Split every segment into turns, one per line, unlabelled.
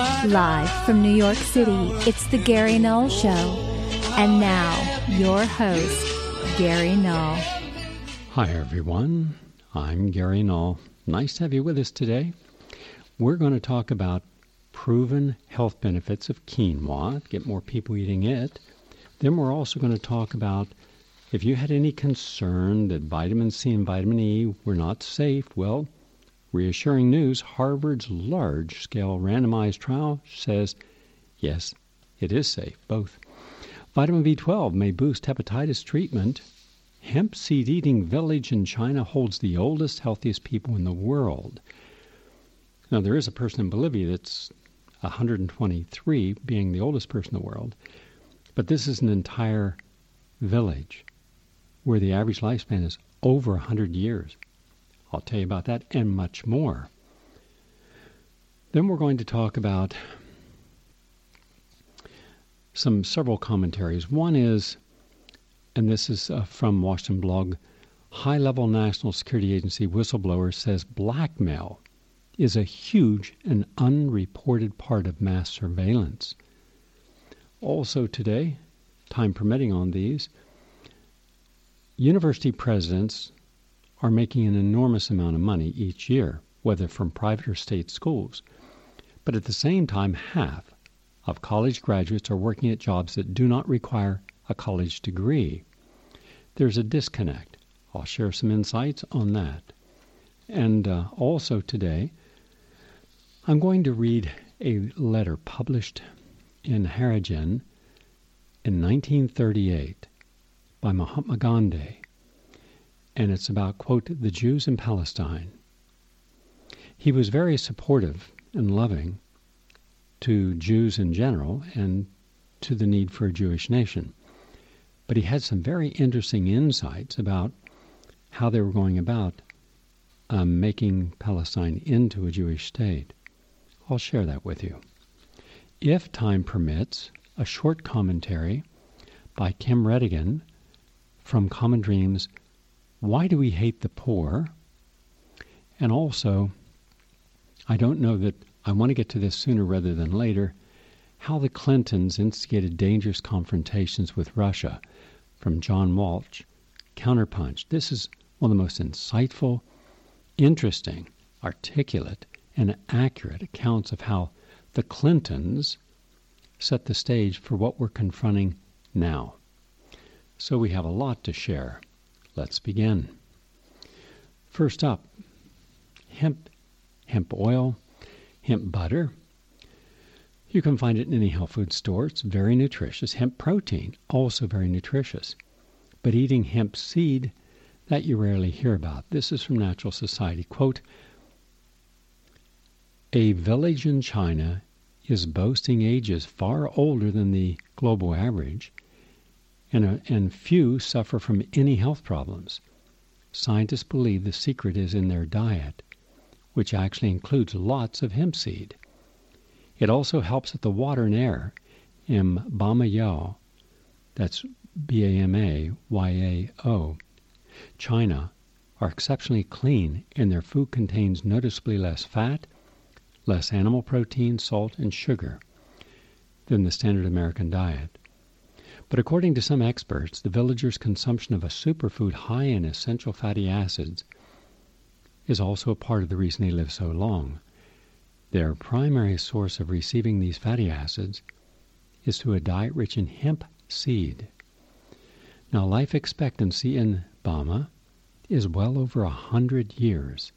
Live from New York City, it's the Gary Null Show. And now, your host, Gary Null.
Hi, everyone. I'm Gary Null. Nice to have you with us today. We're going to talk about proven health benefits of quinoa, get more people eating it. Then we're also going to talk about if you had any concern that vitamin C and vitamin E were not safe, well, reassuring news, Harvard's large-scale randomized trial says, yes, it is safe, both. Vitamin B12 may boost hepatitis treatment. Hemp seed-eating village in China holds the oldest, healthiest people in the world. Now, there is a person in Bolivia that's 123, being the oldest person in the world, but this is an entire village where the average lifespan is over 100 years. I'll tell you about that and much more. Then we're going to talk about several commentaries. One is, and this is from Washington Blog, high-level National Security Agency whistleblower says blackmail is a huge and unreported part of mass surveillance. Also today, time permitting on these, university presidents are making an enormous amount of money each year, whether from private or state schools. But at the same time, half of college graduates are working at jobs that do not require a college degree. There's a disconnect. I'll share some insights on that. And also today, I'm going to read a letter published in Harijan in 1938 by Mahatma Gandhi. And it's about, quote, the Jews in Palestine. He was very supportive and loving to Jews in general and to the need for a Jewish nation. But he had some very interesting insights about how they were going about making Palestine into a Jewish state. I'll share that with you. If time permits, a short commentary by Kim Redigan from Common Dreams, Why Do We Hate the Poor? And also, I don't know that I want to get to this sooner rather than later, how the Clintons instigated dangerous confrontations with Russia, from John Walsh, Counterpunch. This is one of the most insightful, interesting, articulate, and accurate accounts of how the Clintons set the stage for what we're confronting now. So we have a lot to share. Let's begin. First up, hemp oil, hemp butter. You can find it in any health food store. It's very nutritious. Hemp protein, also very nutritious. But eating hemp seed, that you rarely hear about. This is from Natural Society. Quote, a village in China is boasting ages far older than the global average, and few suffer from any health problems. Scientists believe the secret is in their diet, which actually includes lots of hemp seed. It also helps that the water and air in Bamayao, that's Bamayao, China, are exceptionally clean, and their food contains noticeably less fat, less animal protein, salt, and sugar than the standard American diet. But according to some experts, the villagers' consumption of a superfood high in essential fatty acids is also a part of the reason they live so long. Their primary source of receiving these fatty acids is through a diet rich in hemp seed. Now, life expectancy in Bama is well over 100 years.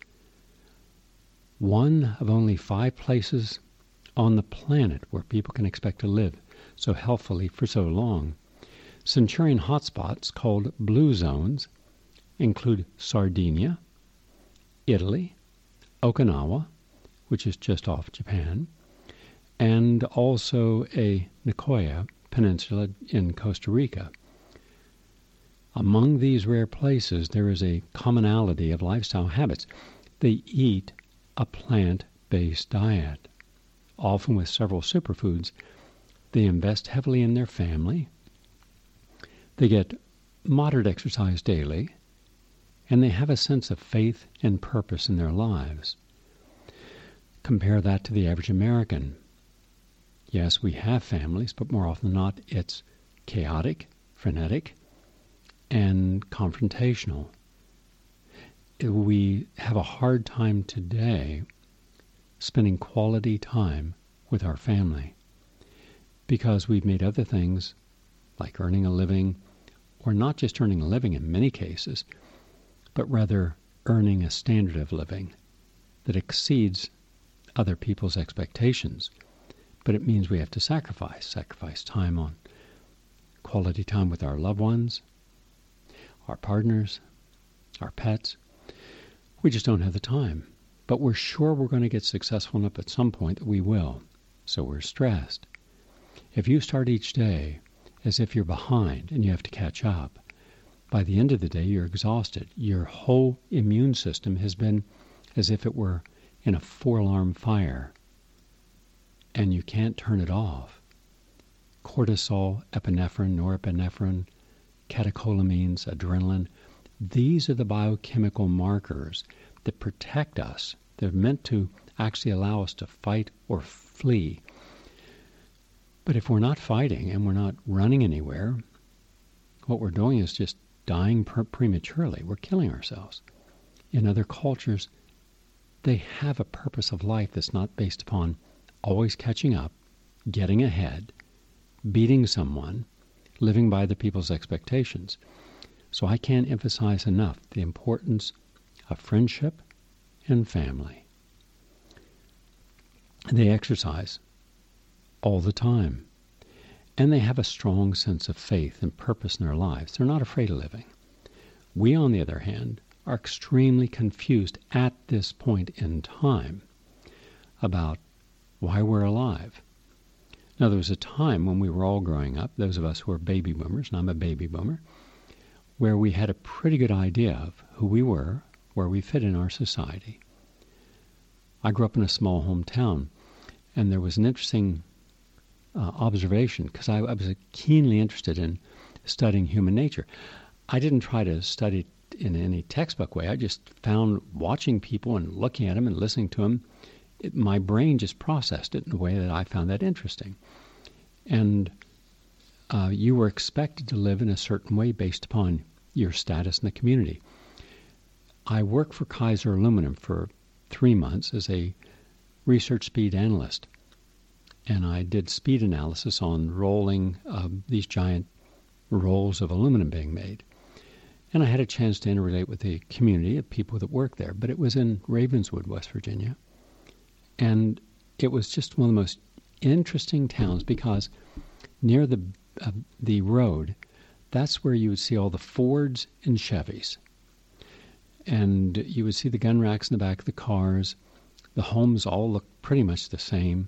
One of only 5 places on the planet where people can expect to live so healthfully for so long. Centurion hotspots called blue zones include Sardinia, Italy, Okinawa, which is just off Japan, and also a Nicoya Peninsula in Costa Rica. Among these rare places, there is a commonality of lifestyle habits. They eat a plant-based diet, often with several superfoods. They invest heavily in their family. They get moderate exercise daily, and they have a sense of faith and purpose in their lives. Compare that to the average American. Yes, we have families, but more often than not, it's chaotic, frenetic, and confrontational. We have a hard time today spending quality time with our family because we've made other things like earning a living, or not just earning a living in many cases, but rather earning a standard of living that exceeds other people's expectations. But it means we have to sacrifice time on quality time with our loved ones, our partners, our pets. We just don't have the time. But we're sure we're going to get successful enough at some point that we will. So we're stressed. If you start each day as if you're behind and you have to catch up, by the end of the day you're exhausted. Your whole immune system has been as if it were in a 4-alarm fire, and you can't turn it off. Cortisol, epinephrine, norepinephrine, catecholamines, adrenaline, these are the biochemical markers that protect us. They're meant to actually allow us to fight or flee. But if we're not fighting and we're not running anywhere, what we're doing is just dying prematurely. We're killing ourselves. In other cultures, they have a purpose of life that's not based upon always catching up, getting ahead, beating someone, living by other people's expectations. So I can't emphasize enough the importance of friendship and family. They exercise all the time, and they have a strong sense of faith and purpose in their lives. They're not afraid of living. We, on the other hand, are extremely confused at this point in time about why we're alive. Now, there was a time when we were all growing up, those of us who are baby boomers, and I'm a baby boomer, where we had a pretty good idea of who we were, where we fit in our society. I grew up in a small hometown, and there was an interesting observation, because I was keenly interested in studying human nature. I didn't try to study it in any textbook way. I just found watching people and looking at them and listening to them, my brain just processed it in a way that I found that interesting. And you were expected to live in a certain way based upon your status in the community. I worked for Kaiser Aluminum for 3 months as a research speed analyst. And I did speed analysis on rolling these giant rolls of aluminum being made. And I had a chance to interrelate with the community of people that worked there. But it was in Ravenswood, West Virginia. And it was just one of the most interesting towns because near the road, that's where you would see all the Fords and Chevys. And you would see the gun racks in the back of the cars. The homes all looked pretty much the same.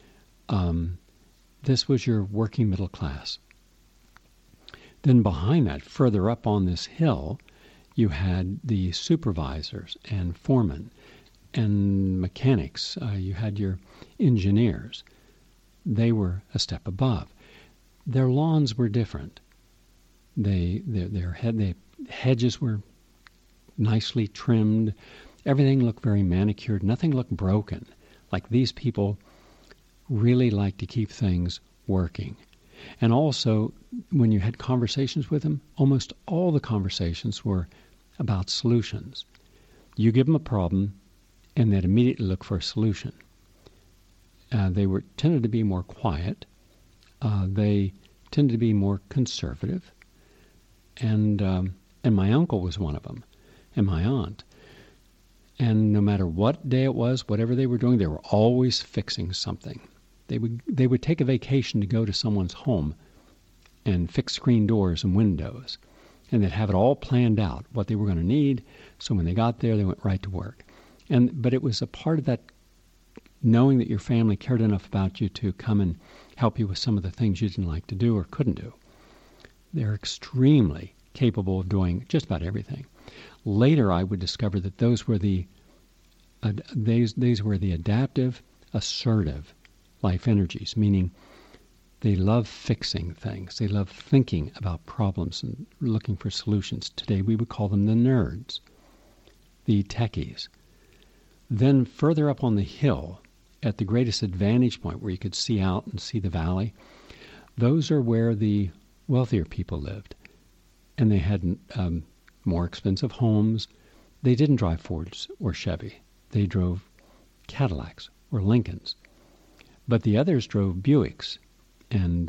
This was your working middle class. Then behind that, further up on this hill, you had the supervisors and foremen and mechanics. You had your engineers. They were a step above. Their lawns were different. Their hedges were nicely trimmed. Everything looked very manicured. Nothing looked broken. Like these people really like to keep things working. And also, when you had conversations with them, almost all the conversations were about solutions. You give them a problem, and they'd immediately look for a solution. They tended to be more quiet. They tended to be more conservative. And my uncle was one of them, and my aunt. And no matter what day it was, whatever they were doing, they were always fixing something. They would take a vacation to go to someone's home and fix screen doors and windows. And they'd have it all planned out, what they were going to need. So when they got there, they went right to work. But it was a part of that knowing that your family cared enough about you to come and help you with some of the things you didn't like to do or couldn't do. They're extremely capable of doing just about everything. Later, I would discover that those were the adaptive, assertive life energies, meaning they love fixing things. They love thinking about problems and looking for solutions. Today, we would call them the nerds, the techies. Then further up on the hill, at the greatest advantage point where you could see out and see the valley, those are where the wealthier people lived. And they had more expensive homes. They didn't drive Fords or Chevy. They drove Cadillacs or Lincolns. But the others drove Buicks and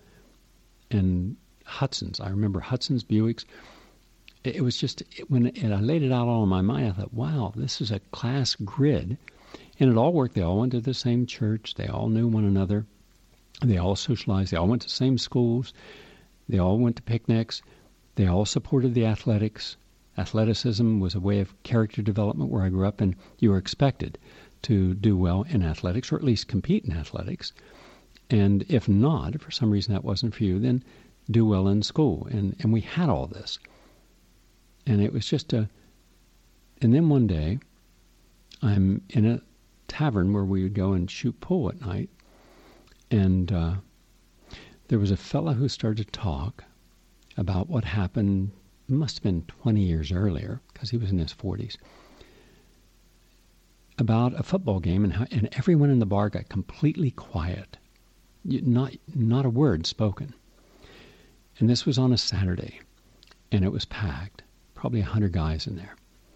Hudsons. I remember Hudson's, Buicks. It was just, when I laid it out all in my mind, I thought, wow, this is a class grid. And it all worked. They all went to the same church. They all knew one another. They all socialized. They all went to the same schools. They all went to picnics. They all supported the athletics. Athleticism was a way of character development where I grew up, and you were expected to do well in athletics, or at least compete in athletics. And if not, if for some reason that wasn't for you, then do well in school. And we had all this. And it was just and then one day, I'm in a tavern where we would go and shoot pool at night. And there was a fellow who started to talk about what happened, it must have been 20 years earlier, because he was in his 40s, about a football game, and everyone in the bar got completely quiet. Not a word spoken. And this was on a Saturday, and it was packed, probably 100 guys in there.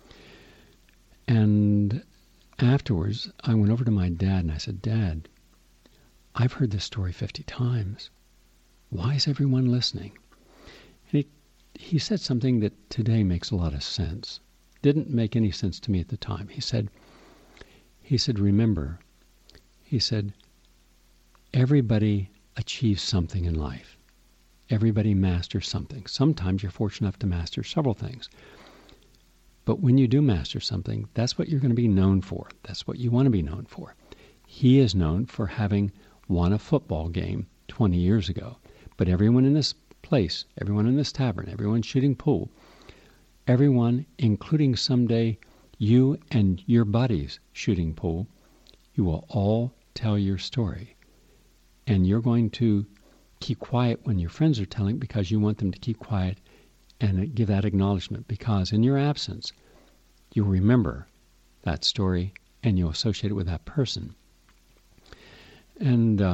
And afterwards, I went over to my dad and I said, Dad, I've heard this story 50 times. Why is everyone listening? And he said something that today makes a lot of sense. Didn't make any sense to me at the time. He said, remember, he said, everybody achieves something in life. Everybody masters something. Sometimes you're fortunate enough to master several things. But when you do master something, that's what you're going to be known for. That's what you want to be known for. He is known for having won a football game 20 years ago. But everyone in this place, everyone in this tavern, everyone shooting pool, everyone, including someday you and your buddies shooting pool, you will all tell your story. And you're going to keep quiet when your friends are telling because you want them to keep quiet and give that acknowledgement, because in your absence, you'll remember that story and you'll associate it with that person. And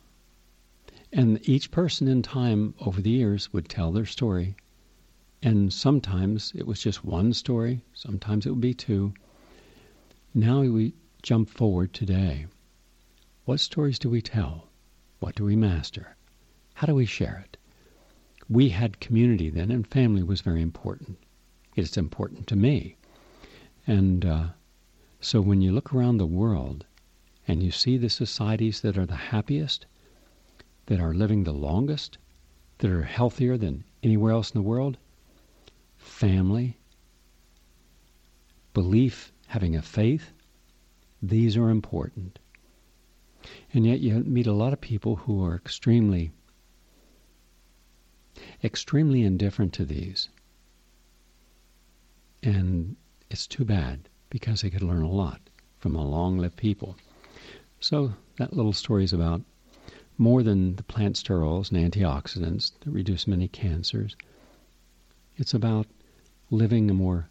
each person in time over the years would tell their story. And sometimes it was just one story. Sometimes it would be two. Now we jump forward today. What stories do we tell? What do we master? How do we share it? We had community then, and family was very important. It's important to me. And so when you look around the world and you see the societies that are the happiest, that are living the longest, that are healthier than anywhere else in the world, family, belief, having a faith, these are important. And yet you meet a lot of people who are extremely indifferent to these. And it's too bad, because they could learn a lot from a long-lived people. So that little story is about more than the plant sterols and antioxidants that reduce many cancers. It's about living a more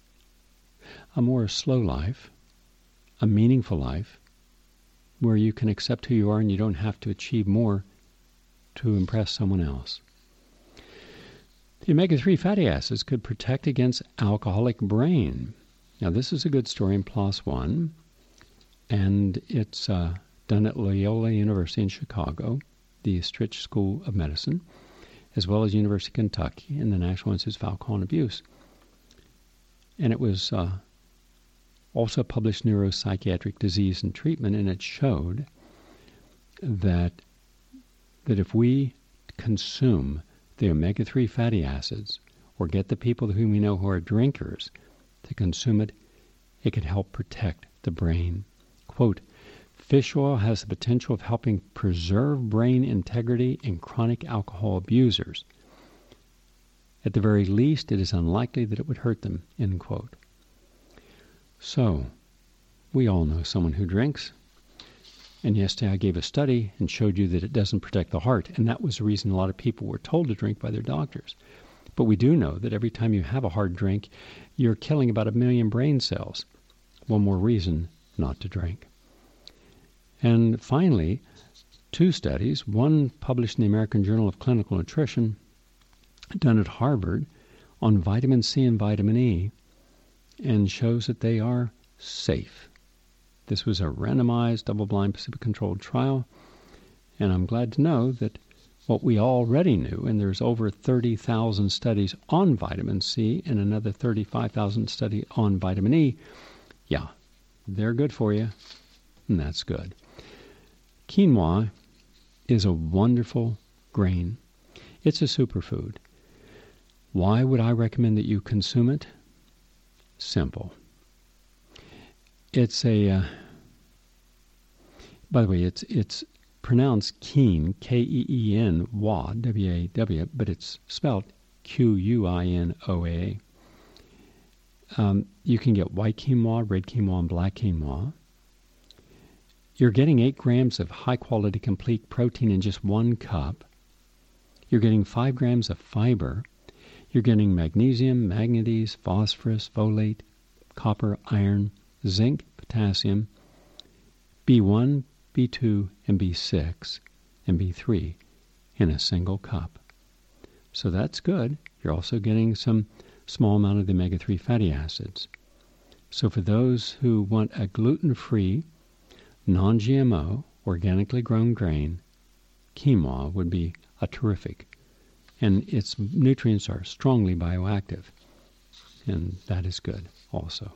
slow life, a meaningful life, where you can accept who you are and you don't have to achieve more to impress someone else. The omega-3 fatty acids could protect against alcoholic brain. Now, this is a good story in PLOS One, and it's done at Loyola University in Chicago, the Stritch School of Medicine, as well as University of Kentucky and the National Institute of Alcohol and Abuse. And it was also published Neuropsychiatric Disease and Treatment, and it showed that if we consume the omega-3 fatty acids, or get the people whom we know who are drinkers to consume it, it could help protect the brain. Quote, fish oil has the potential of helping preserve brain integrity in chronic alcohol abusers. At the very least, it is unlikely that it would hurt them, end quote. So, we all know someone who drinks. And yesterday I gave a study and showed you that it doesn't protect the heart. And that was the reason a lot of people were told to drink by their doctors. But we do know that every time you have a hard drink, you're killing about 1 million brain cells. One more reason not to drink. And finally, 2 studies, one published in the American Journal of Clinical Nutrition, done at Harvard, on vitamin C and vitamin E, and shows that they are safe. This was a randomized, double-blind, placebo-controlled trial, and I'm glad to know that what we already knew, and there's over 30,000 studies on vitamin C and another 35,000 studies on vitamin E, yeah, they're good for you, and that's good. Quinoa is a wonderful grain. It's a superfood. Why would I recommend that you consume it? Simple. It's by the way, it's pronounced Keen, K-E-E-N, WA, W-A-W, but it's spelled Q-U-I-N-O-A. You can get white quinoa, red quinoa, and black quinoa. You're getting 8 grams of high-quality complete protein in just 1 cup. You're getting 5 grams of fiber. You're getting magnesium, manganese, phosphorus, folate, copper, iron, zinc, potassium, B1, B2, and B6, and B3 in a single cup. So that's good. You're also getting some small amount of the omega-3 fatty acids. So for those who want a gluten-free, non-GMO, organically grown grain, quinoa would be a terrific. And its nutrients are strongly bioactive. And that is good also.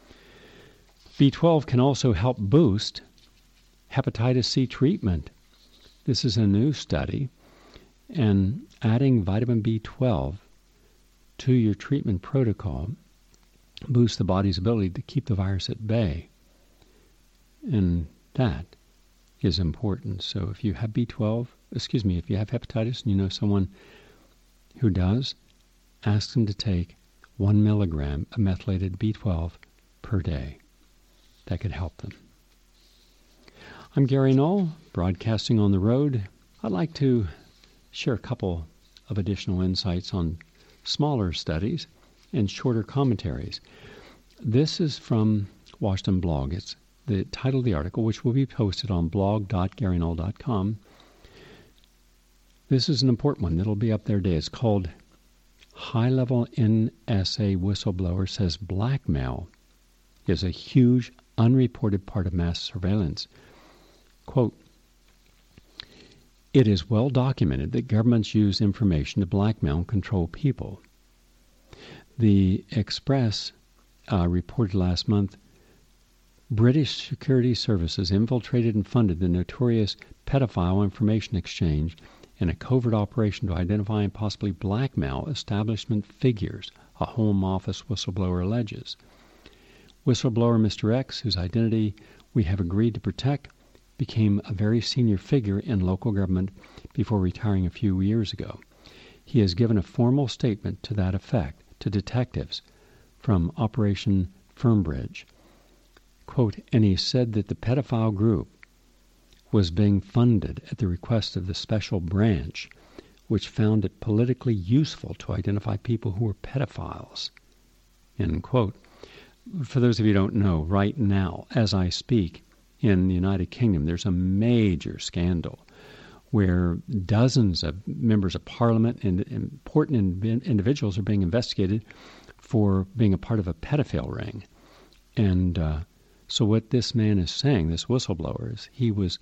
B12 can also help boost hepatitis C treatment. This is a new study. And adding vitamin B12 to your treatment protocol boosts the body's ability to keep the virus at bay. And that is important. So if you have if you have hepatitis and you know someone who does, ask them to take 1 milligram of methylated B12 per day. That could help them. I'm Gary Null, broadcasting on the road. I'd like to share a couple of additional insights on smaller studies and shorter commentaries. This is from Washington Blog. It's the title of the article, which will be posted on blog.garynull.com. This is an important one. It'll be up there today. It's called High-Level NSA Whistleblower Says Blackmail is a Huge Unreported Part of Mass Surveillance. Quote, it is well documented that governments use information to blackmail and control people. The Express reported last month British security services infiltrated and funded the notorious pedophile information exchange in a covert operation to identify and possibly blackmail establishment figures, a Home Office whistleblower alleges. Whistleblower Mr. X, whose identity we have agreed to protect, became a very senior figure in local government before retiring a few years ago. He has given a formal statement to that effect to detectives from Operation Firmbridge. Quote, and he said that the pedophile group was being funded at the request of the special branch, which found it politically useful to identify people who were pedophiles. End quote. For those of you who don't know, right now, as I speak, in the United Kingdom, there's a major scandal where dozens of members of parliament and important individuals are being investigated for being a part of a pedophile ring. And so what this man is saying, this whistleblower, is he was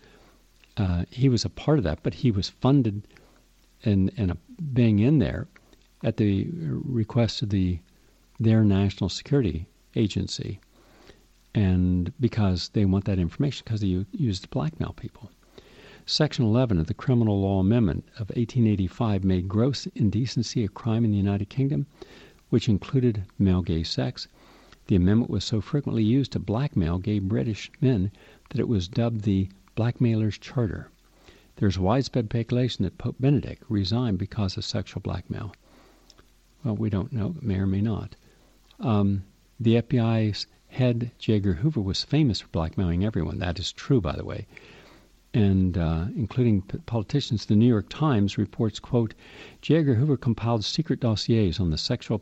a part of that, but he was funded and being in there at the request of their national security agency, and because they want that information because they use to blackmail people. Section 11 of the Criminal Law Amendment of 1885 made gross indecency a crime in the United Kingdom, which included male-gay sex. The amendment was so frequently used to blackmail gay British men that it was dubbed the Blackmailer's Charter. There's widespread speculation that Pope Benedict resigned because of sexual blackmail. Well, we don't know. It may or may not. The FBI's head, J. Edgar Hoover, was famous for blackmailing everyone. That is true, by the way. And including politicians. The New York Times reports, quote, J. Edgar Hoover compiled secret dossiers on the sexual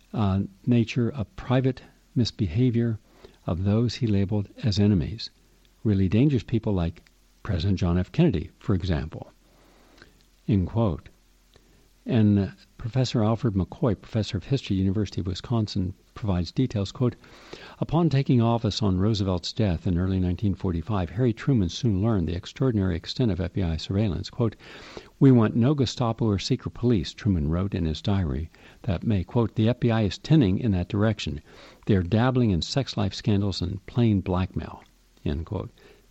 nature of private misbehavior of those he labeled as enemies. really dangerous people like President John F. Kennedy, for example. End quote. And Professor Alfred McCoy, professor of history, University of Wisconsin, provides details, quote, upon taking office on Roosevelt's death in early 1945, Harry Truman soon learned the extraordinary extent of FBI surveillance. Quote, we want no Gestapo or secret police, Truman wrote in his diary that May, quote, the FBI is tending in that direction. They are dabbling in sex life scandals and plain blackmail, end quote.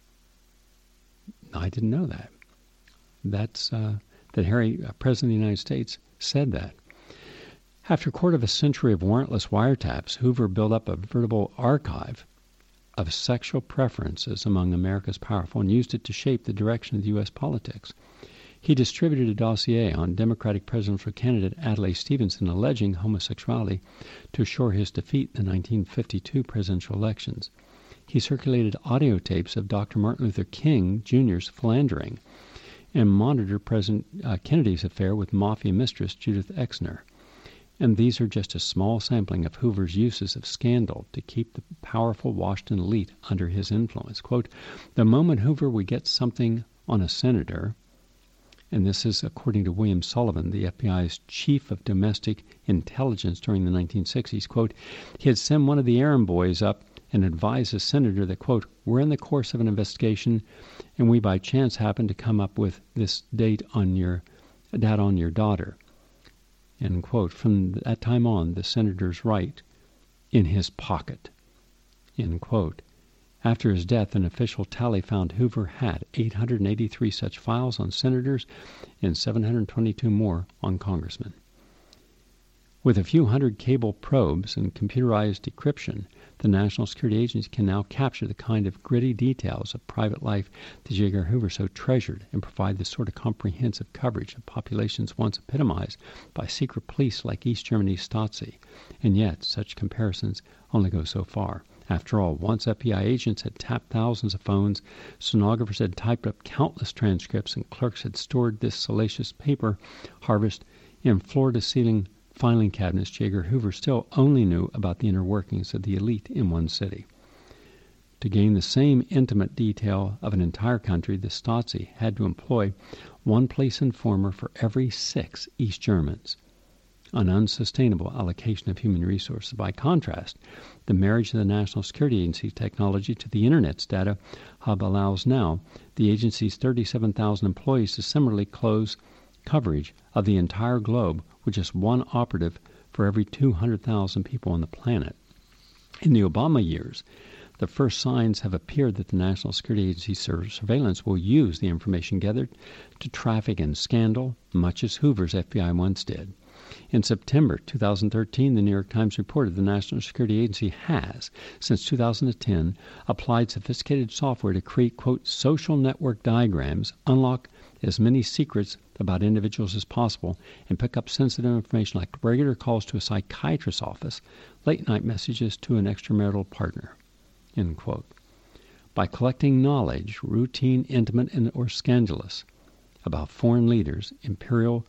I didn't know that. That's that Harry, President of the United States, said that. After a quarter of a century of warrantless wiretaps, Hoover built up a veritable archive of sexual preferences among America's powerful and used it to shape the direction of the U.S. politics. He distributed a dossier on Democratic presidential candidate Adlai Stevenson alleging homosexuality to assure his defeat in the 1952 presidential elections. He circulated audio tapes of Dr. Martin Luther King Jr.'s philandering and monitored President Kennedy's affair with mafia mistress Judith Exner. And these are just a small sampling of Hoover's uses of scandal to keep the powerful Washington elite under his influence. Quote, the moment Hoover would get something on a senator, and this is according to William Sullivan, the FBI's chief of domestic intelligence during the 1960s, quote, he'd send one of the errand boys up and advise the senator that, quote, we're in the course of an investigation and we by chance happen to come up with this date on your daughter. End quote. From that time on, the senator's right in his pocket. End quote. After his death, an official tally found Hoover had 883 such files on senators and 722 more on congressmen. With a few hundred cable probes and computerized decryption, the National Security Agency can now capture the kind of gritty details of private life that J. Edgar Hoover so treasured and provide the sort of comprehensive coverage of populations once epitomized by secret police like East Germany's Stasi. And yet, such comparisons only go so far. After all, once FBI agents had tapped thousands of phones, stenographers had typed up countless transcripts, and clerks had stored this salacious paper harvest in floor-to-ceiling filing cabinets, J. Edgar Hoover still only knew about the inner workings of the elite in one city. To gain the same intimate detail of an entire country, the Stasi had to employ one police informer for every 6 East Germans, an unsustainable allocation of human resources. By contrast, the marriage of the National Security Agency's technology to the Internet's data hub allows now the agency's 37,000 employees to similarly close coverage of the entire globe with just one operative for every 200,000 people on the planet. In the Obama years, the first signs have appeared that the National Security Agency surveillance will use the information gathered to traffic in scandal, much as Hoover's FBI once did. In September 2013, the New York Times reported the National Security Agency has, since 2010, applied sophisticated software to create, quote, social network diagrams, unlock as many secrets about individuals as possible, and pick up sensitive information like regular calls to a psychiatrist's office, late-night messages to an extramarital partner, end quote. By collecting knowledge, routine, intimate, or scandalous, about foreign leaders, imperial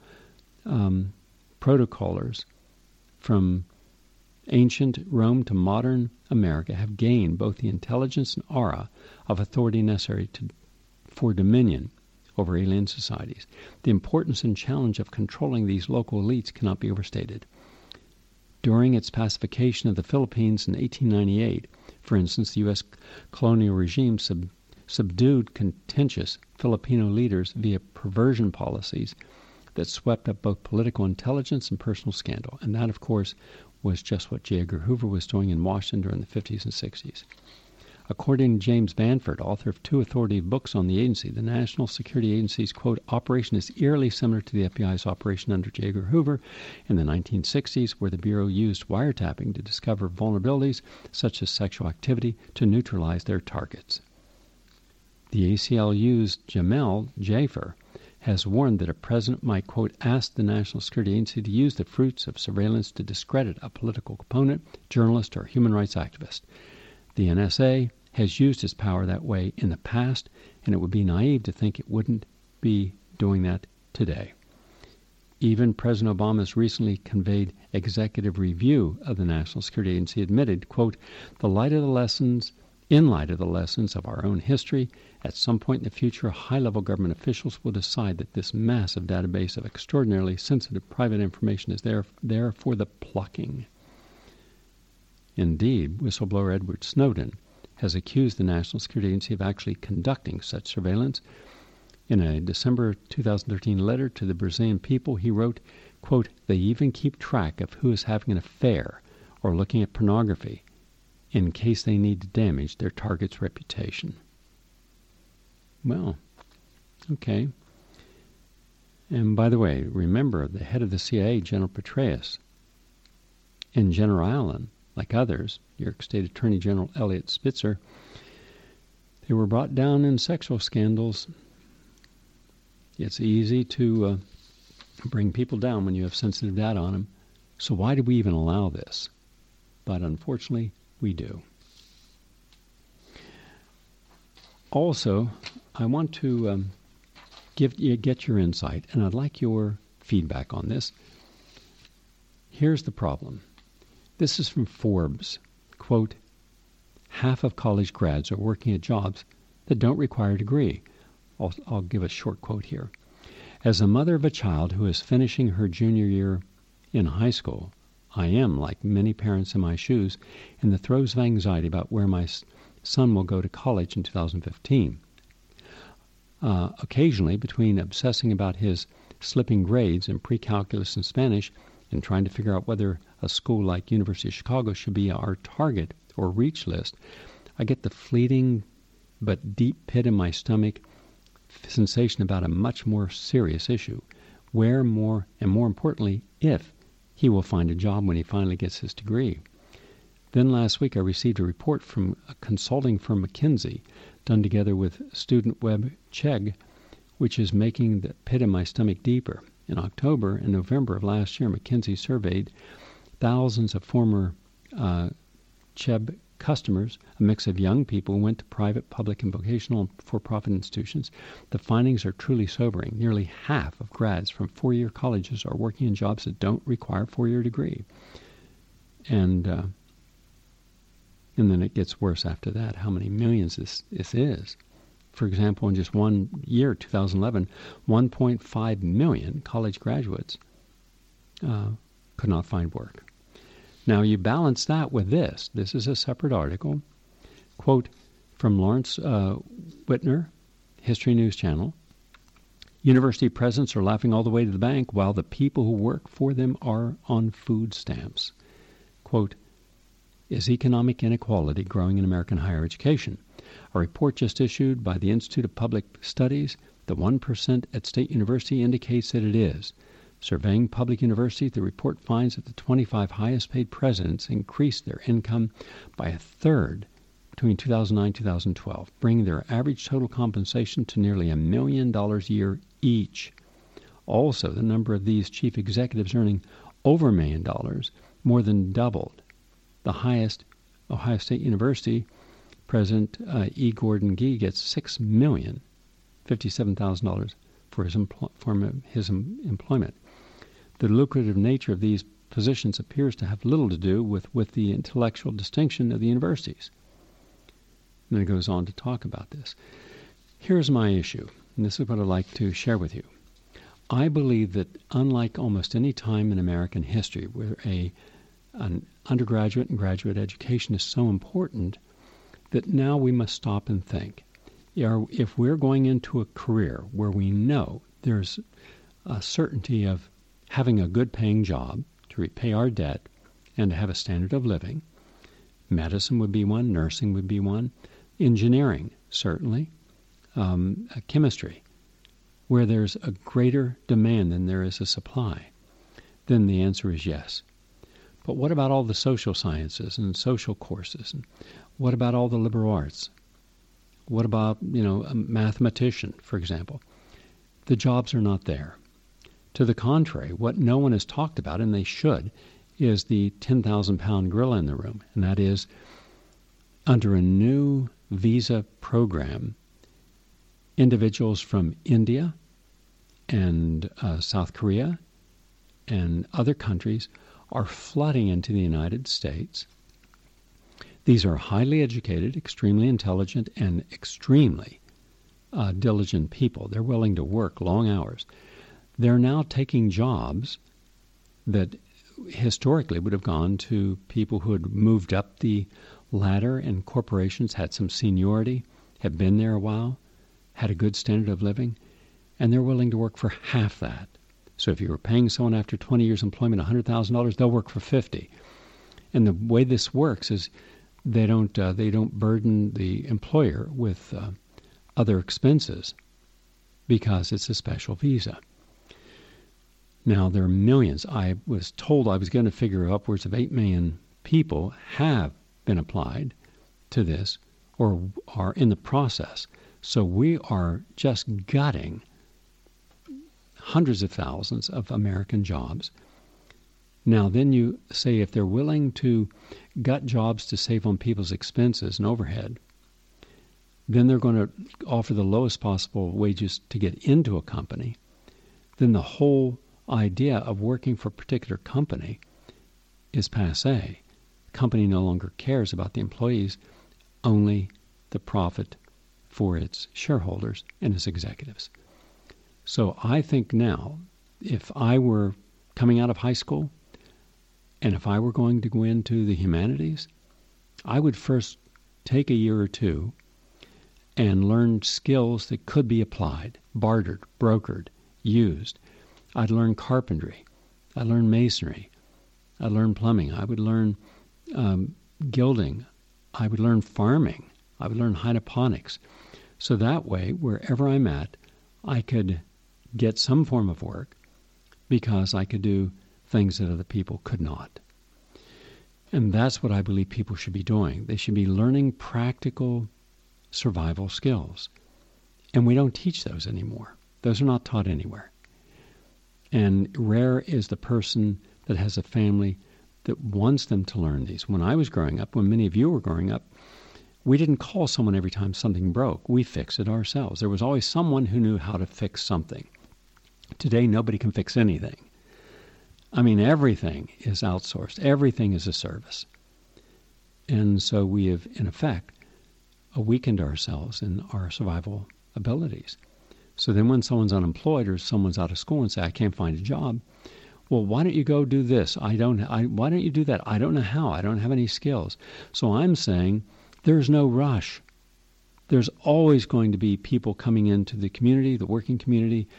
protocollers from ancient Rome to modern America have gained both the intelligence and aura of authority necessary for dominion over alien societies. The importance and challenge of controlling these local elites cannot be overstated. During its pacification of the Philippines in 1898, for instance, the U.S. colonial regime subdued contentious Filipino leaders via perversion policies that swept up both political intelligence and personal scandal. And that, of course, was just what J. Edgar Hoover was doing in Washington during the 50s and 60s. According to James Banford, author of 2 authoritative books on the agency, the National Security Agency's, quote, operation is eerily similar to the FBI's operation under J. Edgar Hoover in the 1960s, where the Bureau used wiretapping to discover vulnerabilities such as sexual activity to neutralize their targets. The ACLU's Jamel Jaffer has warned that a president might, quote, ask the National Security Agency to use the fruits of surveillance to discredit a political opponent, journalist, or human rights activist. The NSA has used its power that way in the past, and it would be naive to think it wouldn't be doing that today. Even President Obama's recently conveyed executive review of the National Security Agency admitted, quote, the light of the lessons In light of the lessons of our own history, at some point in the future, high-level government officials will decide that this massive database of extraordinarily sensitive private information is there for the plucking. Indeed, whistleblower Edward Snowden has accused the National Security Agency of actually conducting such surveillance. In a December 2013 letter to the Brazilian people, he wrote, quote, "They even keep track of who is having an affair or looking at pornography in case they need to damage their target's reputation." Well, okay. And by the way, remember the head of the CIA, General Petraeus, and General Allen, like others, New York State Attorney General Eliot Spitzer, they were brought down in sexual scandals. It's easy to bring people down when you have sensitive data on them. So why do we even allow this? But unfortunately, we do. Also, I want to get your insight, and I'd like your feedback on this. Here's the problem. This is from Forbes. Quote, "Half of college grads are working at jobs that don't require a degree." I'll give a short quote here. "As a mother of a child who is finishing her junior year in high school, I am, like many parents in my shoes, in the throes of anxiety about where my son will go to college in 2015. Occasionally, between obsessing about his slipping grades in pre-calculus and Spanish and trying to figure out whether a school like University of Chicago should be our target or reach list, I get the fleeting but deep pit in my stomach sensation about a much more serious issue, where more importantly, if he will find a job when he finally gets his degree. Then last week I received a report from a consulting firm McKinsey, done together with Student Web Chegg, which is making the pit in my stomach deeper. In October and November of last year, McKinsey surveyed thousands of former Chegg customers, a mix of young people who went to private, public, and vocational and for-profit institutions. The findings are truly sobering. Nearly half of grads from four-year colleges are working in jobs that don't require a four-year degree. And then it gets worse after that, how many millions this is. For example, in just 1 year, 2011, 1.5 million college graduates could not find work. Now, you balance that with this. This is a separate article. Quote from Lawrence Whitner, History News Channel. "University presidents are laughing all the way to the bank while the people who work for them are on food stamps." Quote, "Is economic inequality growing in American higher education? A report just issued by the Institute of Public Studies, the 1% at State University, indicates that it is. Surveying public universities, the report finds that the 25 highest-paid presidents increased their income by a third between 2009 and 2012, bringing their average total compensation to nearly $1 million a year each. Also, the number of these chief executives earning over $1 million more than doubled. The highest, Ohio State University President E. Gordon Gee gets $6,057,000 for his employment. The lucrative nature of these positions appears to have little to do with the intellectual distinction of the universities." And then it goes on to talk about this. Here's my issue, and this is what I'd like to share with you. I believe that unlike almost any time in American history where an undergraduate and graduate education is so important, that now we must stop and think. If we're going into a career where we know there's a certainty of having a good paying job to repay our debt and to have a standard of living, medicine would be one, nursing would be one, engineering, certainly, chemistry, where there's a greater demand than there is a supply, then the answer is yes. But what about all the social sciences and social courses? And what about all the liberal arts? What about, a mathematician, for example? The jobs are not there. To the contrary, what no one has talked about, and they should, is the 10,000-pound gorilla in the room, and that is, under a new visa program, individuals from India and South Korea and other countries are flooding into the United States. These are highly educated, extremely intelligent, and extremely diligent people. They're willing to work long hours. They're now taking jobs that historically would have gone to people who had moved up the ladder in corporations, had some seniority, had been there a while, had a good standard of living, and they're willing to work for half that. So if you were paying someone after 20 years employment $100,000, they'll work for $50,000. And the way this works is they don't burden the employer with other expenses because it's a special visa. Now, there are millions. I was told I was going to figure upwards of 8 million people have been applied to this or are in the process. So we are just gutting hundreds of thousands of American jobs. Now, then you say if they're willing to gut jobs to save on people's expenses and overhead, then they're going to offer the lowest possible wages to get into a company. Then the whole idea of working for a particular company is passé. The company no longer cares about the employees, only the profit for its shareholders and its executives. So I think now, if I were coming out of high school, and if I were going to go into the humanities, I would first take a year or two and learn skills that could be applied, bartered, brokered, used. I'd learn carpentry. I'd learn masonry. I'd learn plumbing. I would learn gilding. I would learn farming. I would learn hydroponics. So that way, wherever I'm at, I could get some form of work because I could do things that other people could not. And that's what I believe people should be doing. They should be learning practical survival skills. And we don't teach those anymore. Those are not taught anywhere. And rare is the person that has a family that wants them to learn these. When I was growing up, when many of you were growing up, we didn't call someone every time something broke. We fixed it ourselves. There was always someone who knew how to fix something. Today, nobody can fix anything. I mean, everything is outsourced. Everything is a service. And so we have, in effect, weakened ourselves in our survival abilities. So then when someone's unemployed or someone's out of school and say, I can't find a job, well, why don't you go do this? Why don't you do that? I don't know how. I don't have any skills. So I'm saying there's no rush. There's always going to be people coming into the community, the working community.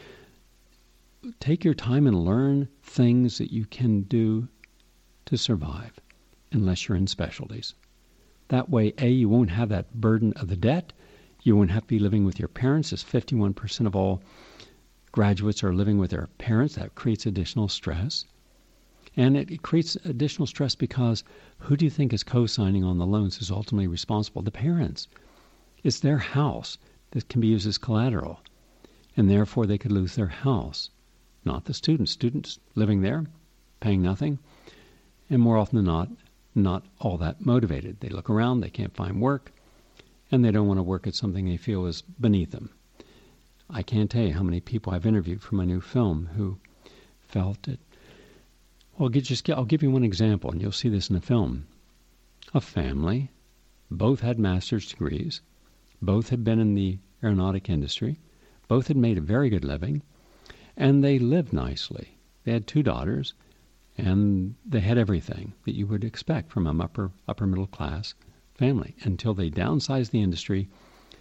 Take your time and learn things that you can do to survive, unless you're in specialties. That way, A, you won't have that burden of the debt. You won't have to be living with your parents, as 51% of all graduates are living with their parents. That creates additional stress. And it creates additional stress because who do you think is co-signing on the loans is ultimately responsible? The parents. It's their house that can be used as collateral, and therefore they could lose their house. Not the students. Students living there, paying nothing, and more often than not all that motivated. They look around, they can't find work, and they don't want to work at something they feel is beneath them. I can't tell you how many people I've interviewed for my new film who felt it. Well, I'll give you one example, and you'll see this in the film. A family, both had master's degrees, both had been in the aeronautic industry, both had made a very good living, and they lived nicely. They had 2 daughters, and they had everything that you would expect from an upper middle class family until they downsized the industry.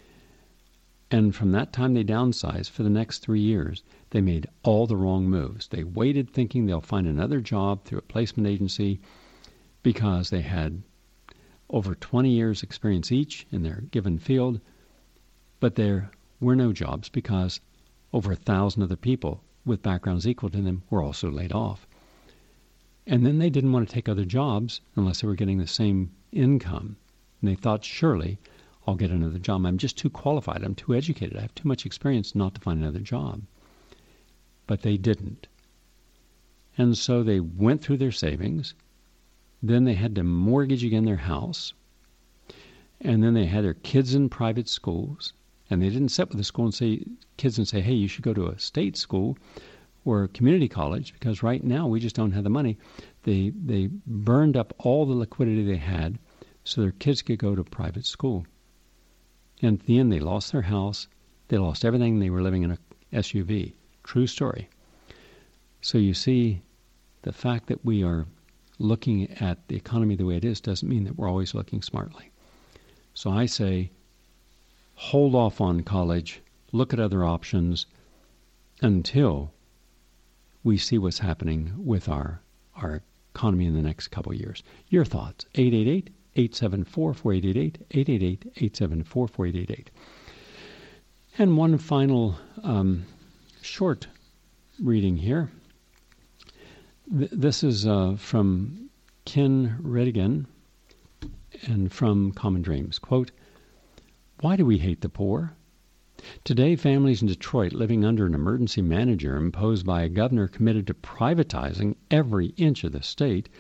And from that time they downsized, for the next 3 years, they made all the wrong moves. They waited thinking they'll find another job through a placement agency because they had over 20 years experience each in their given field. But there were no jobs because over 1,000 other people with backgrounds equal to them were also laid off. And then they didn't want to take other jobs unless they were getting the same income. And they thought, surely I'll get another job. I'm just too qualified. I'm too educated. I have too much experience not to find another job. But they didn't. And so they went through their savings. Then they had to mortgage again their house. And then they had their kids in private schools. And they didn't sit with the school and say, hey, you should go to a state school or a community college because right now we just don't have the money. They burned up all the liquidity they had so their kids could go to private school. And at the end, they lost their house. They lost everything. They were living in a SUV. True story. So you see, the fact that we are looking at the economy the way it is doesn't mean that we're always looking smartly. So I say, hold off on college, look at other options until we see what's happening with our economy in the next couple of years. Your thoughts, 888-874-4888, 888-874-4888. And one final short reading here. This is from Ken Redigan and from Common Dreams. Quote, "Why do we hate the poor? Today, families in Detroit living under an emergency manager imposed by a governor committed to privatizing every inch of the state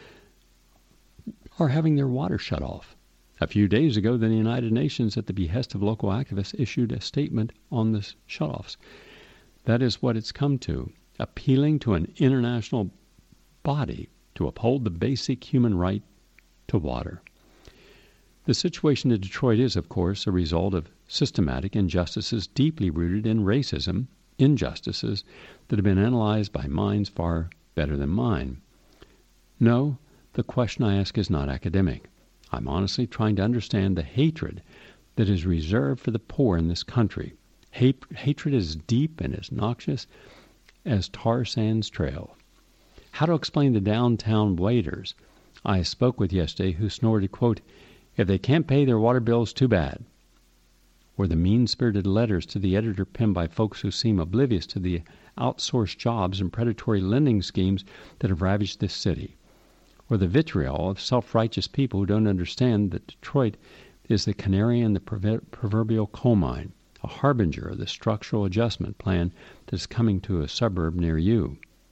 are having their water shut off. A few days ago, the United Nations, at the behest of local activists, issued a statement on the shutoffs. That is what it's come to, appealing to an international body to uphold the basic human right to water. The situation in Detroit is, of course, a result of systematic injustices deeply rooted in racism, injustices that have been analyzed by minds far better than mine. No, the question I ask is not academic. I'm honestly trying to understand the hatred that is reserved for the poor in this country. Hatred is deep and as noxious as tar sands trail. How to explain the downtown waiters I spoke with yesterday who snorted, quote, 'If they can't pay their water bills, too bad.' Or the mean-spirited letters to the editor penned by folks who seem oblivious to the outsourced jobs and predatory lending schemes that have ravaged this city. Or the vitriol of self-righteous people who don't understand that Detroit is the canary in the proverbial coal mine, a harbinger of the structural adjustment plan that is coming to a suburb near you.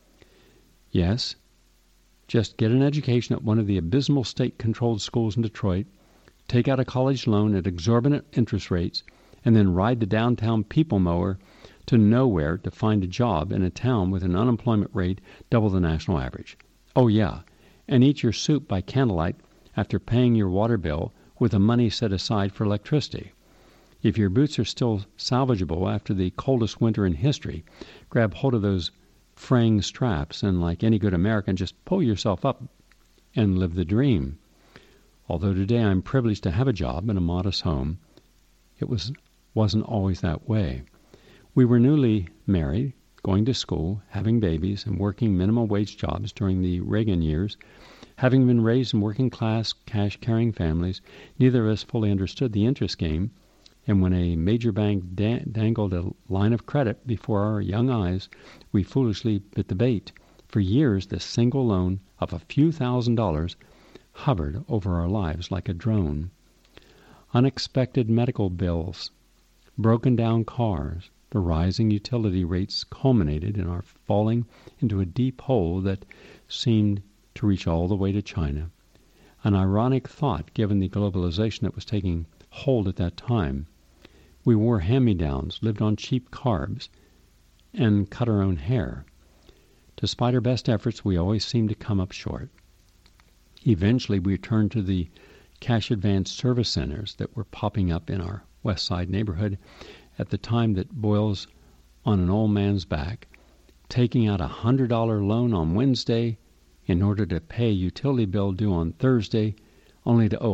Yes, just get an education at one of the abysmal state-controlled schools in Detroit, take out a college loan at exorbitant interest rates, and then ride the downtown people mower to nowhere to find a job in a town with an unemployment rate double the national average. Oh yeah, and eat your soup by candlelight after paying your water bill with the money set aside for electricity. If your boots are still salvageable after the coldest winter in history, grab hold of those fraying straps and, like any good American, just pull yourself up and live the dream. Although today I'm privileged to have a job in a modest home, it wasn't always that way. We were newly married, going to school, having babies, and working minimum wage jobs during the Reagan years. Having been raised in working-class, cash-carrying families, neither of us fully understood the interest game, and when a major bank dangled a line of credit before our young eyes, we foolishly bit the bait. For years, this single loan of a few $1,000s hovered over our lives like a drone. Unexpected medical bills, broken down cars, the rising utility rates culminated in our falling into a deep hole that seemed to reach all the way to China. An ironic thought given the globalization that was taking hold at that time. We wore hand-me-downs, lived on cheap carbs, and cut our own hair. Despite our best efforts, we always seemed to come up short. Eventually, we turned to the cash advance service centers that were popping up in our West Side neighborhood at the time that boils on an old man's back, taking out a $100 loan on Wednesday in order to pay a utility bill due on Thursday, only to owe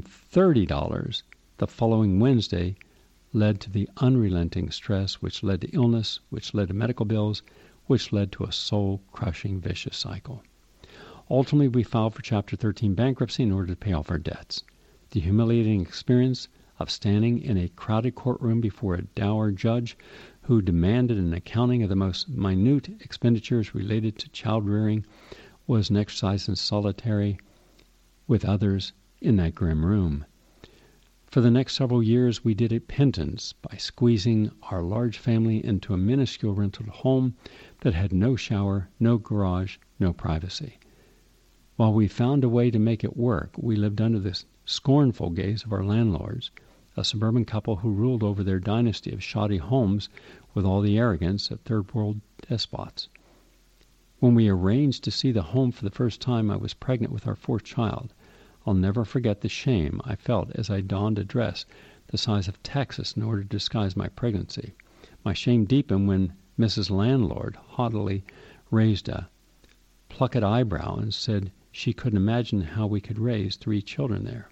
$130 the following Wednesday, led to the unrelenting stress, which led to illness, which led to medical bills, which led to a soul-crushing vicious cycle. Ultimately, we filed for Chapter 13 bankruptcy in order to pay off our debts. The humiliating experience of standing in a crowded courtroom before a dour judge who demanded an accounting of the most minute expenditures related to child rearing was an exercise in solitary with others in that grim room. For the next several years, we did a penance by squeezing our large family into a minuscule rental home that had no shower, no garage, no privacy. While we found a way to make it work, we lived under the scornful gaze of our landlords, a suburban couple who ruled over their dynasty of shoddy homes with all the arrogance of third-world despots. When we arranged to see the home for the first time, I was pregnant with our fourth child. I'll never forget the shame I felt as I donned a dress the size of Texas in order to disguise my pregnancy. My shame deepened when Mrs. Landlord haughtily raised a plucked eyebrow and said she couldn't imagine how we could raise 3 children there.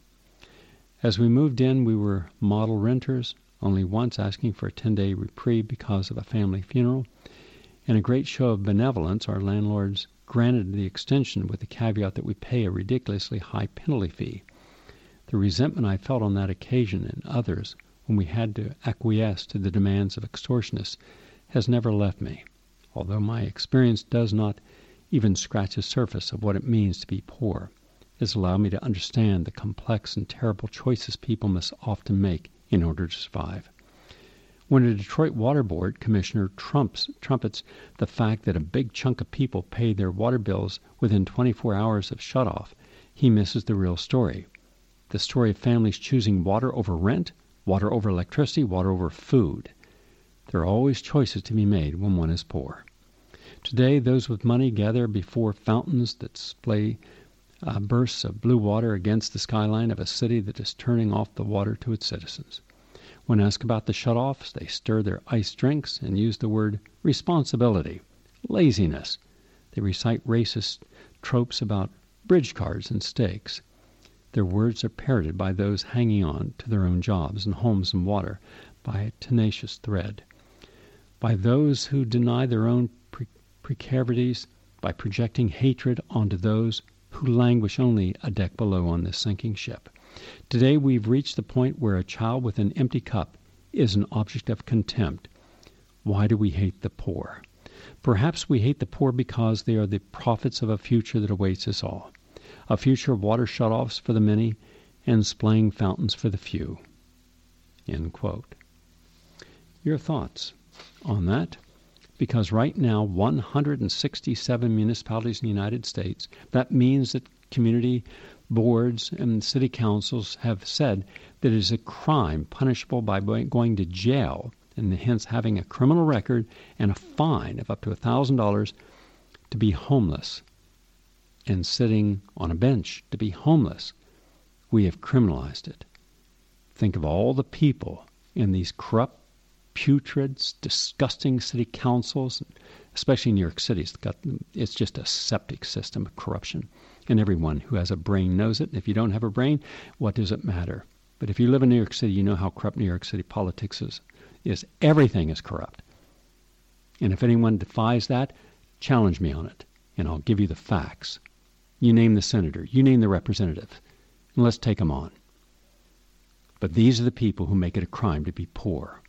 As we moved in, we were model renters, only once asking for a 10-day reprieve because of a family funeral. In a great show of benevolence, our landlords granted the extension with the caveat that we pay a ridiculously high penalty fee. The resentment I felt on that occasion and others when we had to acquiesce to the demands of extortionists has never left me, although my experience does not even scratch the surface of what it means to be poor. It has allowed me to understand the complex and terrible choices people must often make in order to survive. When a Detroit Water Board commissioner trumpets the fact that a big chunk of people pay their water bills within 24 hours of shutoff, he misses the real story. The story of families choosing water over rent, water over electricity, water over food. There are always choices to be made when one is poor. Today, those with money gather before fountains that display bursts of blue water against the skyline of a city that is turning off the water to its citizens. When asked about the shutoffs, they stir their iced drinks and use the word responsibility, laziness. They recite racist tropes about bridge cards and steaks. Their words are parroted by those hanging on to their own jobs and homes and water by a tenacious thread. By those who deny their own precarieties by projecting hatred onto those who languish only a deck below on this sinking ship. Today we've reached the point where a child with an empty cup is an object of contempt. Why do we hate the poor? Perhaps we hate the poor because they are the prophets of a future that awaits us all. A future of water shutoffs for the many and splaying fountains for the few. End quote. Your thoughts on that? Because right now, 167 municipalities in the United States, that means that community boards and city councils have said that it is a crime punishable by going to jail and hence having a criminal record and a fine of up to $1,000 to be homeless and sitting on a bench to be homeless. We have criminalized it. Think of all the people in these corrupt, putrid, disgusting city councils, especially in New York City. It's just a septic system of corruption. And everyone who has a brain knows it. And if you don't have a brain, what does it matter? But if you live in New York City, you know how corrupt New York City politics is. Everything is corrupt. And if anyone defies that, challenge me on it, and I'll give you the facts. You name the senator, you name the representative, and let's take them on. But these are the people who make it a crime to be poor.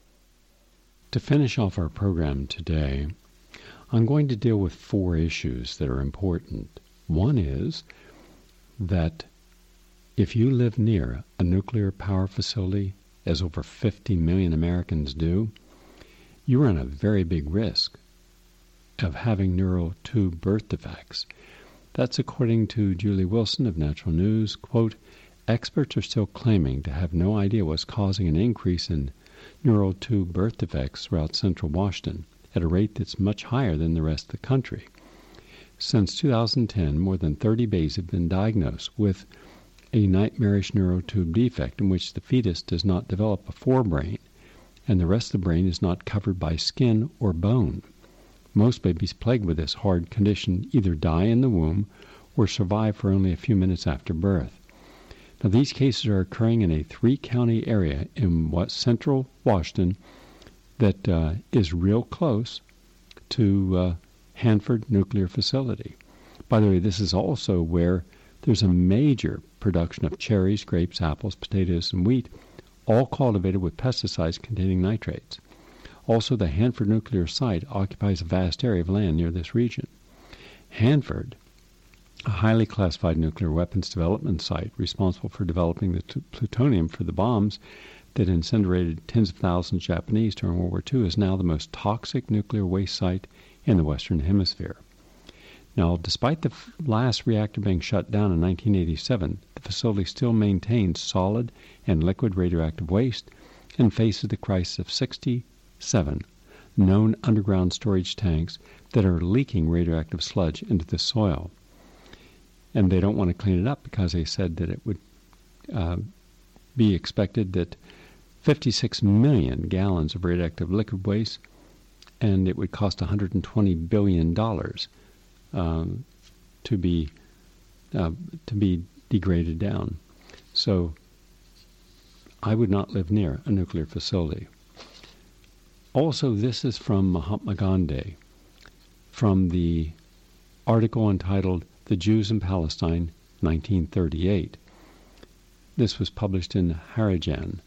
To finish off our program today, I'm going to deal with 4 issues that are important. One is that if you live near a nuclear power facility, as over 50 million Americans do, you are in a very big risk of having neural tube birth defects. That's according to Julie Wilson of Natural News. Quote, experts are still claiming to have no idea what's causing an increase in neural tube birth defects throughout central Washington at a rate that's much higher than the rest of the country. Since 2010, more than 30 babies have been diagnosed with a nightmarish neural tube defect in which the fetus does not develop a forebrain and the rest of the brain is not covered by skin or bone. Most babies plagued with this hard condition either die in the womb or survive for only a few minutes after birth. Now, these cases are occurring in a 3-county area in central Washington that is real close to Hanford Nuclear Facility. By the way, this is also where there's a major production of cherries, grapes, apples, potatoes, and wheat, all cultivated with pesticides containing nitrates. Also, the Hanford nuclear site occupies a vast area of land near this region. Hanford, a highly classified nuclear weapons development site responsible for developing the plutonium for the bombs that incinerated tens of thousands of Japanese during World War II, is now the most toxic nuclear waste site in the Western Hemisphere. Now, despite the last reactor being shut down in 1987, the facility still maintains solid and liquid radioactive waste and faces the crisis of 67 known underground storage tanks that are leaking radioactive sludge into the soil. And they don't want to clean it up because they said that it would be expected that 56 million gallons of radioactive liquid waste, and it would cost $120 billion to be degraded down. So I would not live near a nuclear facility. Also, this is from Mahatma Gandhi, from the article entitled "The Jews in Palestine, 1938." This was published in Harijan.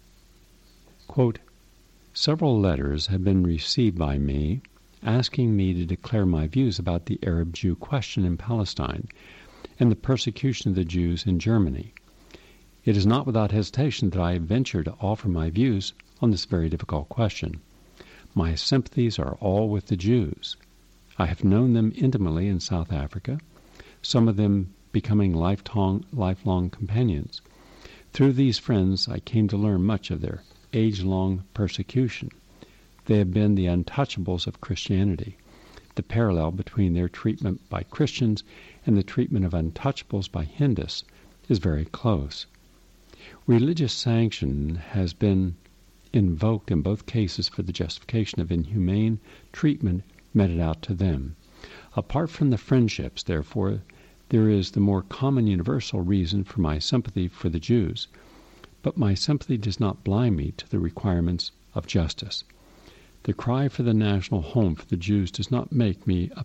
Quote, "Several letters have been received by me asking me to declare my views about the Arab-Jew question in Palestine and the persecution of the Jews in Germany. It is not without hesitation that I venture to offer my views on this very difficult question. My sympathies are all with the Jews. I have known them intimately in South Africa, some of them becoming lifelong companions. Through these friends, I came to learn much of their age-long persecution. They have been the untouchables of Christianity. The parallel between their treatment by Christians and the treatment of untouchables by Hindus is very close. Religious sanction has been invoked in both cases for the justification of inhumane treatment meted out to them. Apart from the friendships, therefore, there is the more common universal reason for my sympathy for the Jews, but my sympathy does not blind me to the requirements of justice. The cry for the national home for the Jews does not much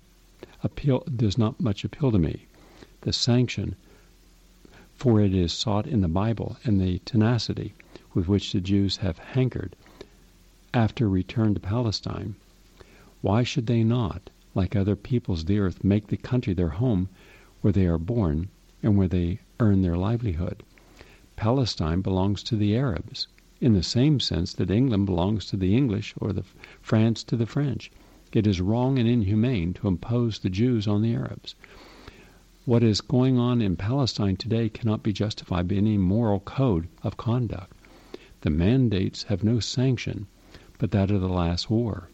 appeal to me. The sanction for it is sought in the Bible, and the tenacity with which the Jews have hankered after return to Palestine. Why should they not, like other peoples of the earth, make the country their home where they are born and where they earn their livelihood? Palestine belongs to the Arabs, in the same sense that England belongs to the English or France to the French. It is wrong and inhumane to impose the Jews on the Arabs. What is going on in Palestine today cannot be justified by any moral code of conduct. The mandates have no sanction but that of the last war.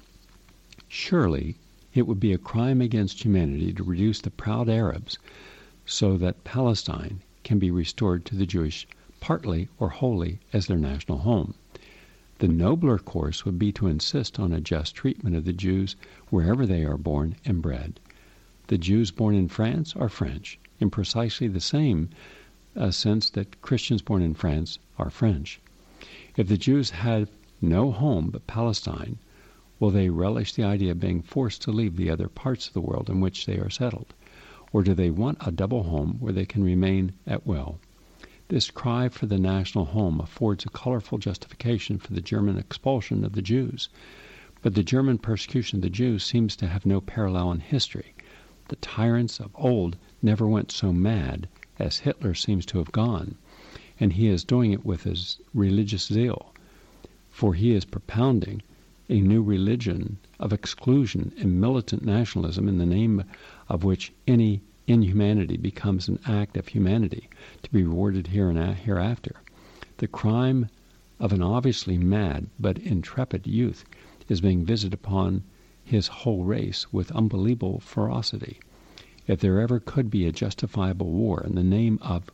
Surely it would be a crime against humanity to reduce the proud Arabs so that Palestine can be restored to the Jewish partly or wholly as their national home. The nobler course would be to insist on a just treatment of the Jews wherever they are born and bred. The Jews born in France are French, in precisely the same sense that Christians born in France are French. If the Jews have no home but Palestine, will they relish the idea of being forced to leave the other parts of the world in which they are settled? Or do they want a double home where they can remain at will? This cry for the national home affords a colorful justification for the German expulsion of the Jews. But the German persecution of the Jews seems to have no parallel in history. The tyrants of old never went so mad as Hitler seems to have gone, and he is doing it with his religious zeal, for he is propounding a new religion of exclusion and militant nationalism in the name of which any inhumanity becomes an act of humanity to be rewarded hereafter. The crime of an obviously mad but intrepid youth is being visited upon his whole race with unbelievable ferocity. If there ever could be a justifiable war in the name of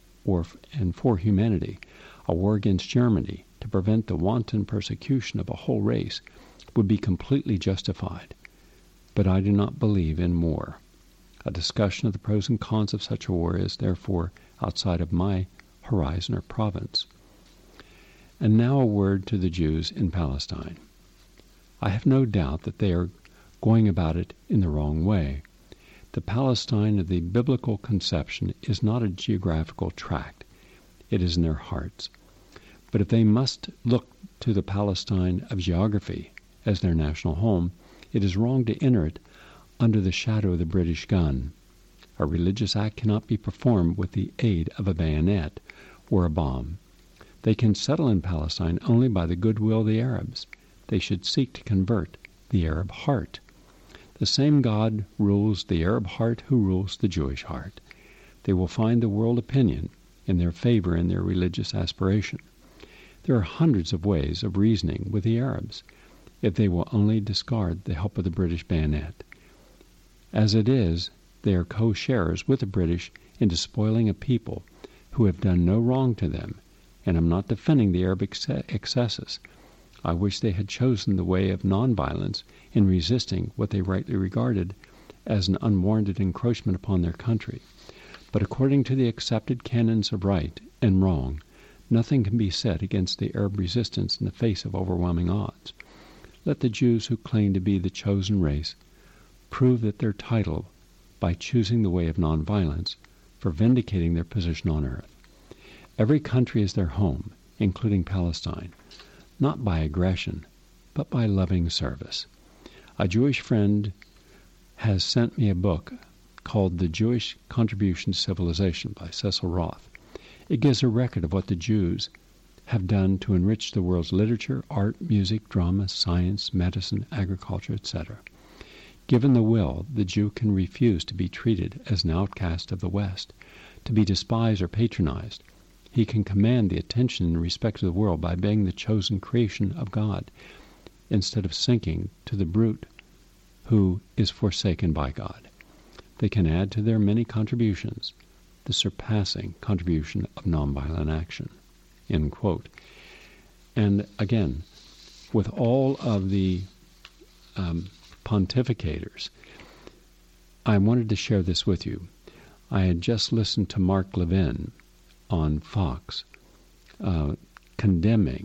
and for humanity, a war against Germany to prevent the wanton persecution of a whole race would be completely justified. But I do not believe in war. A discussion of the pros and cons of such a war is, therefore, outside of my horizon or province. And now a word to the Jews in Palestine. I have no doubt that they are going about it in the wrong way. The Palestine of the biblical conception is not a geographical tract. It is in their hearts. But if they must look to the Palestine of geography as their national home, it is wrong to enter it under the shadow of the British gun. A religious act cannot be performed with the aid of a bayonet or a bomb. They can settle in Palestine only by the goodwill of the Arabs. They should seek to convert the Arab heart. The same God rules the Arab heart who rules the Jewish heart. They will find the world opinion in their favor in their religious aspiration. There are hundreds of ways of reasoning with the Arabs, if they will only discard the help of the British bayonet. As it is, they are co-sharers with the British in despoiling a people who have done no wrong to them, and I'm not defending the Arab excesses. I wish they had chosen the way of nonviolence in resisting what they rightly regarded as an unwarranted encroachment upon their country. But according to the accepted canons of right and wrong, nothing can be said against the Arab resistance in the face of overwhelming odds. Let the Jews who claim to be the chosen race prove that their title by choosing the way of nonviolence for vindicating their position on earth. Every country is their home, including Palestine, not by aggression, but by loving service. A Jewish friend has sent me a book called The Jewish Contribution to Civilization by Cecil Roth. It gives a record of what the Jews have done to enrich the world's literature, art, music, drama, science, medicine, agriculture, etc. Given the will, the Jew can refuse to be treated as an outcast of the West, to be despised or patronized. He can command the attention and respect of the world by being the chosen creation of God, instead of sinking to the brute who is forsaken by God. They can add to their many contributions the surpassing contribution of nonviolent action." End quote. And again, with all of the pontificators, I wanted to share this with you. I had just listened to Mark Levin on Fox condemning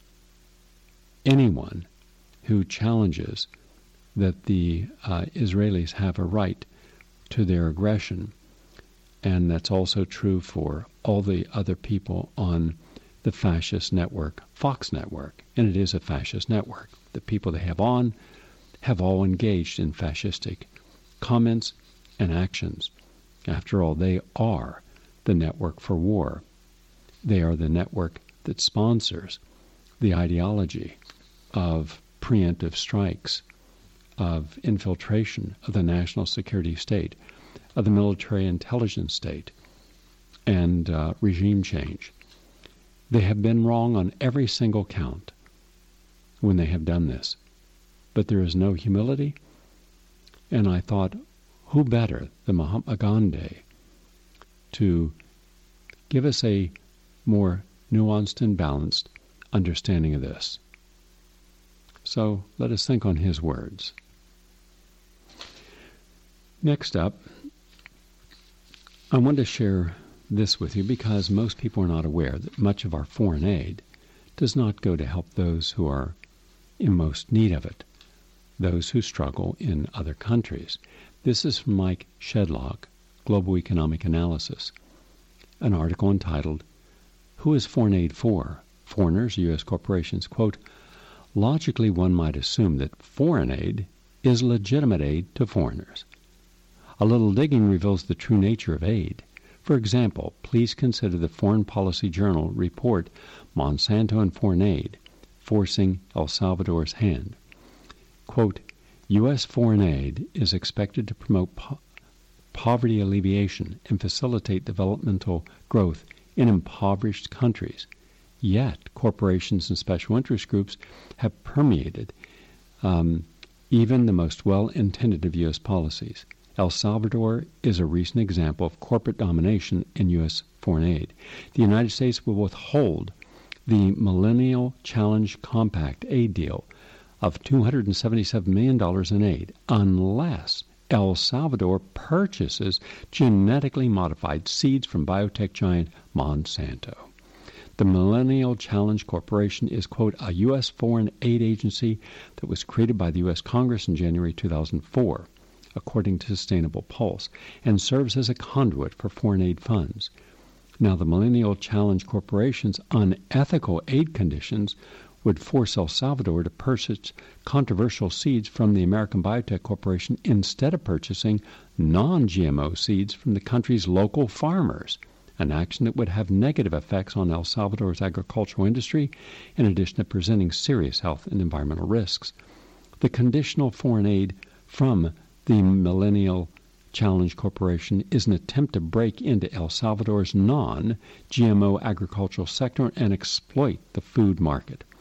anyone who challenges that the Israelis have a right to their aggression. And that's also true for all the other people on the fascist network, Fox Network. And it is a fascist network. The people they have on have all engaged in fascistic comments and actions. After all, they are the network for war. They are the network that sponsors the ideology of preemptive strikes, of infiltration of the national security state, of the military intelligence state, and regime change. They have been wrong on every single count when they have done this. But there is no humility. And I thought, who better than Mahatma Gandhi to give us a more nuanced and balanced understanding of this? So let us think on his words. Next up, I want to share this with you because most people are not aware that much of our foreign aid does not go to help those who are in most need of it, those who struggle in other countries. This is from Mike Shedlock, Global Economic Analysis, an article entitled, "Who is Foreign Aid For? Foreigners, U.S. Corporations." Quote, "Logically, one might assume that foreign aid is legitimate aid to foreigners. A little digging reveals the true nature of aid. For example, please consider the Foreign Policy Journal report, Monsanto and Foreign Aid, Forcing El Salvador's Hand." Quote, "U.S. foreign aid is expected to promote poverty alleviation and facilitate developmental growth in impoverished countries. Yet, corporations and special interest groups have permeated even the most well-intended of U.S. policies. El Salvador is a recent example of corporate domination in U.S. foreign aid. The United States will withhold the Millennial Challenge Compact aid deal of $277 million in aid unless El Salvador purchases genetically modified seeds from biotech giant Monsanto. The Millennial Challenge Corporation is, quote, a U.S. foreign aid agency that was created by the U.S. Congress in January 2004, according to Sustainable Pulse, and serves as a conduit for foreign aid funds. Now, the Millennial Challenge Corporation's unethical aid conditions would force El Salvador to purchase controversial seeds from the American Biotech Corporation instead of purchasing non-GMO seeds from the country's local farmers, an action that would have negative effects on El Salvador's agricultural industry, in addition to presenting serious health and environmental risks. The conditional foreign aid from the Millennial Challenge Corporation is an attempt to break into El Salvador's non-GMO agricultural sector and exploit the food market.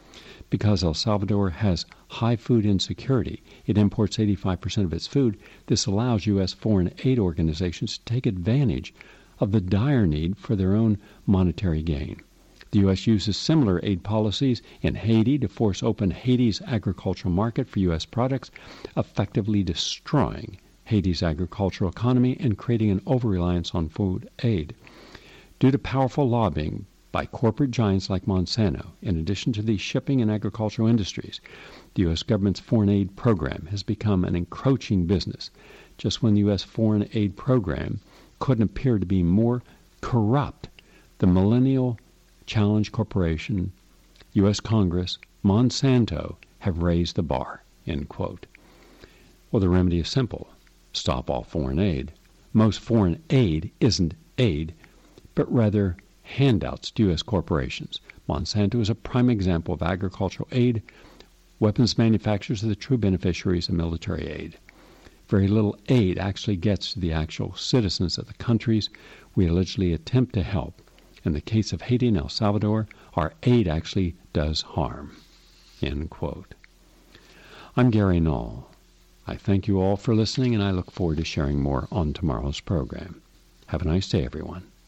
Because El Salvador has high food insecurity, it imports 85% of its food. This allows U.S. foreign aid organizations to take advantage of the dire need for their own monetary gain. The U.S. uses similar aid policies in Haiti to force open Haiti's agricultural market for U.S. products, effectively destroying Haiti's agricultural economy and creating an over-reliance on food aid. Due to powerful lobbying by corporate giants like Monsanto, in addition to the shipping and agricultural industries, the U.S. government's foreign aid program has become an encroaching business. Just when the U.S. foreign aid program couldn't appear to be more corrupt, the Millennial Challenge Corporation, U.S. Congress, Monsanto have raised the bar, end quote. Well, the remedy is simple. Stop all foreign aid. Most foreign aid isn't aid, but rather handouts to U.S. corporations. Monsanto is a prime example of agricultural aid. Weapons manufacturers are the true beneficiaries of military aid. Very little aid actually gets to the actual citizens of the countries we allegedly attempt to help. In the case of Haiti and El Salvador, our aid actually does harm. End quote. I'm Gary Null. I thank you all for listening, and I look forward to sharing more on tomorrow's program. Have a nice day, everyone.